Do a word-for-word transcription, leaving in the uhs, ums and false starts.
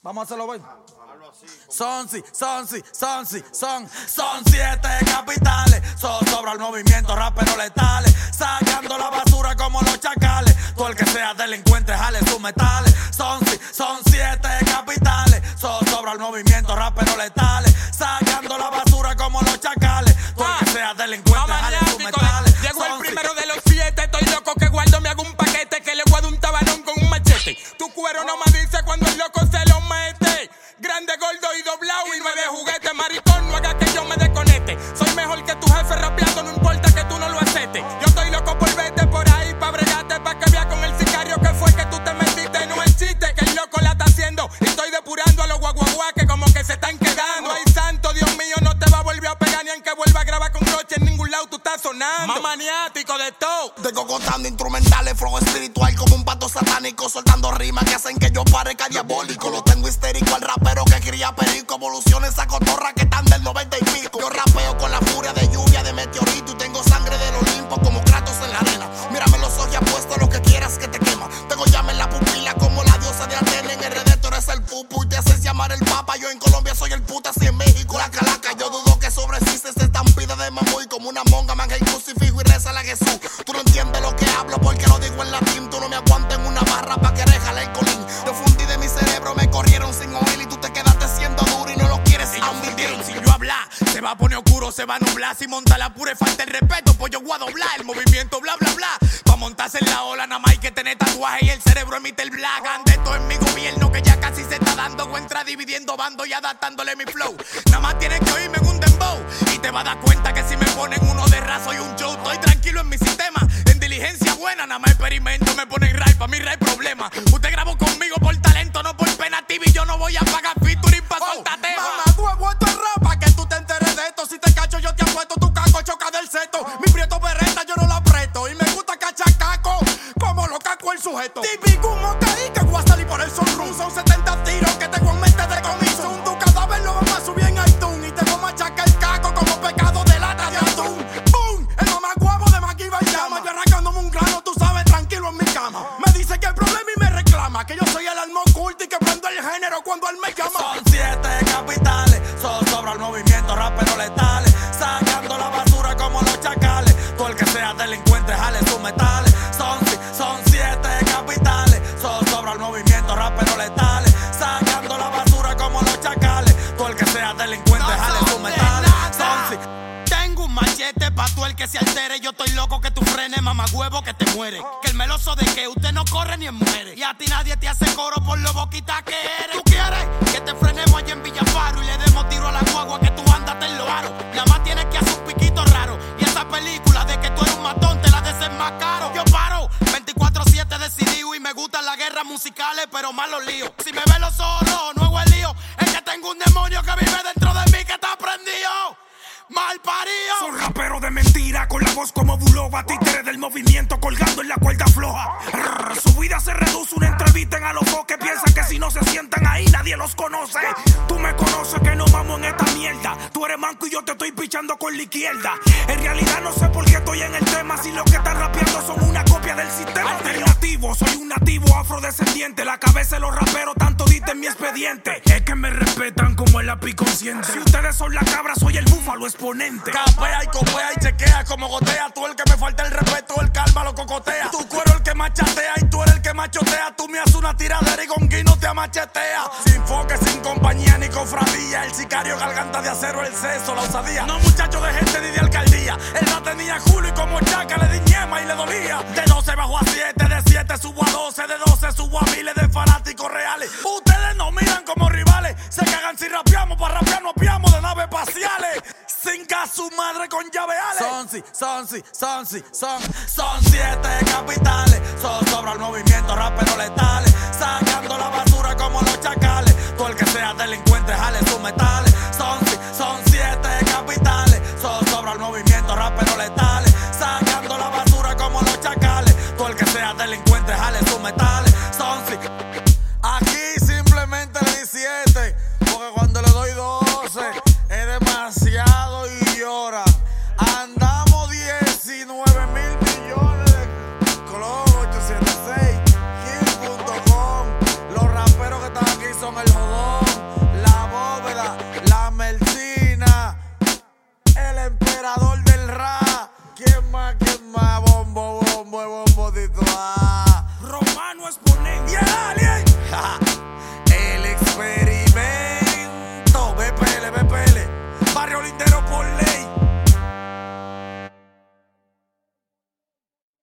Vamos a hacerlo, güey. Son, sí, son, sí, son, sí, son, son siete capitales. Son sobra el movimiento, raperos letales, sacando la basura como los chacales. Todo el que sea delincuente, jale sus metales. Son, sí, son siete capitales. Son sobra el movimiento, raperos letales, sacando la basura como los chacales. Todo el que sea delincuente, jale sus metales. Llegó el primero de los siete. Estoy loco que guardo, me hago un paquete, que le guardo un tabanón con un machete. Tu cuero no me dice cuando el loco se lo mete. Grande, gordo y doblado y no es de juguete. Maricón, no haga que yo me desconecte. Soy mejor que tu jefe rapeando, no importa que tú no lo aceptes. Yo estoy loco por verte por ahí, pa' bregarte, pa' que veas con el sicario que fue que tú te metiste. No es chiste, que el loco la está haciendo. Y estoy depurando a los guaguaguá que como que se están quedando. Ay, santo, Dios mío, no te va a volver a pegar ni aunque vuelva a grabar con Roche. En ningún lado tú estás sonando. Más maniático de todo. Tengo contando instrumentales, flow espiritual como un pato satánico, soltando rimas que hacen que yo parezca diabólico. Lo tengo histérico al rapero que cría perico, evoluciones esa cotorra que están del noventa y pico. Yo rapeo con la furia de lluvia de meteorito y tengo sangre del Olimpo como Kratos en la arena. Mírame los ojos y apuesto lo que quieras que te quema. Tengo llama en la pupila como la diosa de Atena. En R D tú eres el pupu y te haces llamar el papa. Yo en Colombia soy el puta, así en México la calaca. Yo dudo que sobresiste esta estampida de mamuy como una monga, manga y crucifijo y reza a Jesús. Tú no entiendes lo que hablo porque lo digo en latín. Tú no me aguantas en una barra pa' que rejale el colín. Yo fundí de mi cerebro, me corrieron sin oír y tú te quedaste siendo duro y no lo quieres admitir. Si yo hablar, se va a poner oscuro, se va a nublar. Si monta la pura y falta el respeto, pues yo voy a doblar el movimiento, bla, bla, bla. Pa' montarse en la ola, nada más hay que tener tatuaje y el cerebro emite el black. Ande todo en mi gobierno que ya casi se está dando. Entra dividiendo bando y adaptándole mi flow. Nada más tienes que oírme en un dembow y te vas a dar cuenta que si me ponen uno de raso y un show, estoy tranquilo en mi sistema. En diligencia buena, nada más experimento, me ponen ray, pa' mí ray problema. Usted grabó conmigo por talento, no por pena T V. Yo no voy a pagar featuring pa' oh, soltate. Mamá, tú has vuelto el rap pa' que tú te enteres de esto. Si te cacho yo te apuesto, tu caco choca del seto. Mi prieto berreta yo no la apreto y me gusta cachar caco como lo caco el sujeto. Típico un mocaí que voy a salir por el sunroom. Son setenta tiros que tengo en mente de comiso. Un tu cadáver lo vamos a subir en iTunes y te voy a machacar el caco como pecado de lata de atún. ¡Bum! El mamacuevo de Maquiva y llama. Yo arrancándome un grano, tú sabes, tranquilo en mi cama. Me dice que el problema y me reclama que yo soy el alma oculta y que prendo el género cuando él me llama. Son siete capitales, son sobra el movimiento, raperos letales, sacando la basura como los chacales. Todo el que sea delincuente, jale sus metales. Son, son siete capitales, son sobra el movimiento, raperos letales, sacando la basura como los chacales. Todo el que sea delincuente, No jale son sus de metales. nada. Son, Tengo un machete pa' tú el que se altere. Yo estoy loco que tú frenes, mamá huevo que te muere. Que el meloso de que usted no corre ni en muere. Y a ti nadie te hace coro por lo boquita que eres. ¿Tú quieres que te frenemos allá en Villafaro y le demos tiro a la guagua que tú andas en los aros? Nada más tienes que hacer un piquito raro. Y esa película de que tú eres un matón te la desenmascaro. Yo paro veinticuatro siete decidido y me gustan las guerras musicales pero más los líos. Si me ves los ojos rojos, no es el lío. Es que tengo un demonio que vive dentro de mí que está prendido. Mal parido. Son raperos de mentira con la voz como Bulova, títere del movimiento colgando en la cuerda floja. Rrr, su vida se reduce una entrevista en a los que piensan que si no se sientan ahí nadie los conoce. Tú me conoces que no vamos en esta mierda. Tú eres manco y yo te estoy pichando con la izquierda. En realidad no sé por qué estoy en el tema si los que están rapeando son una copia del sistema alternativo. Soy un nativo afrodescendiente. La cabeza de los raperos tanto dita en mi expediente. Es que me respetan como el lápiz consciente. Si ustedes son la cabra, soy el búfalo exponente. capea y copea y chequea como gotea. Tú el que me falta el respeto, el calma lo cocotea. Tu cuero el que machatea y tú eres el que machotea. Tú me haces una tiradera y con guino te amachetea. Sin foque, sin compañía ni cofradía. El sicario garganta de acero, el seso, la osadía. No muchacho de gente ni de alcaldía. Él la tenía Julio y como chaca le di ñema y le dolía. De doce bajo a siete, de siete subo a doce, de doce subo a miles de fanáticos reales. Ustedes nos miran como rivales. Se cagan si rapeamos, para rapear nos apiamos de naves espaciales. Cinca su madre con llaveales. Son, sí, son, sí, son, sí, son. Son siete capitales. Son sobra el movimiento, raperos letales, sacando la basura como los chacales. Todo el que sea delincuente, jale sus metales. Son, sí, son siete capitales. Son sobra el movimiento, raperos letales, sacando la basura como los chacales. Todo el que sea delincuente, jale sus metales. Son, sí. Aquí simplemente le di siete, porque cuando le doy doce es demasiado y llora. Andamos diecinueve mil millones de Clovo ochocientos seis, Kill punto com. Los raperos que están aquí son el el jodón, la bóveda, la melcina, el emperador del rap. ¿Quién más, quién más? Bombo, bombo, bombo, tito. Ah. Romano Exponente. ¡Y el alien!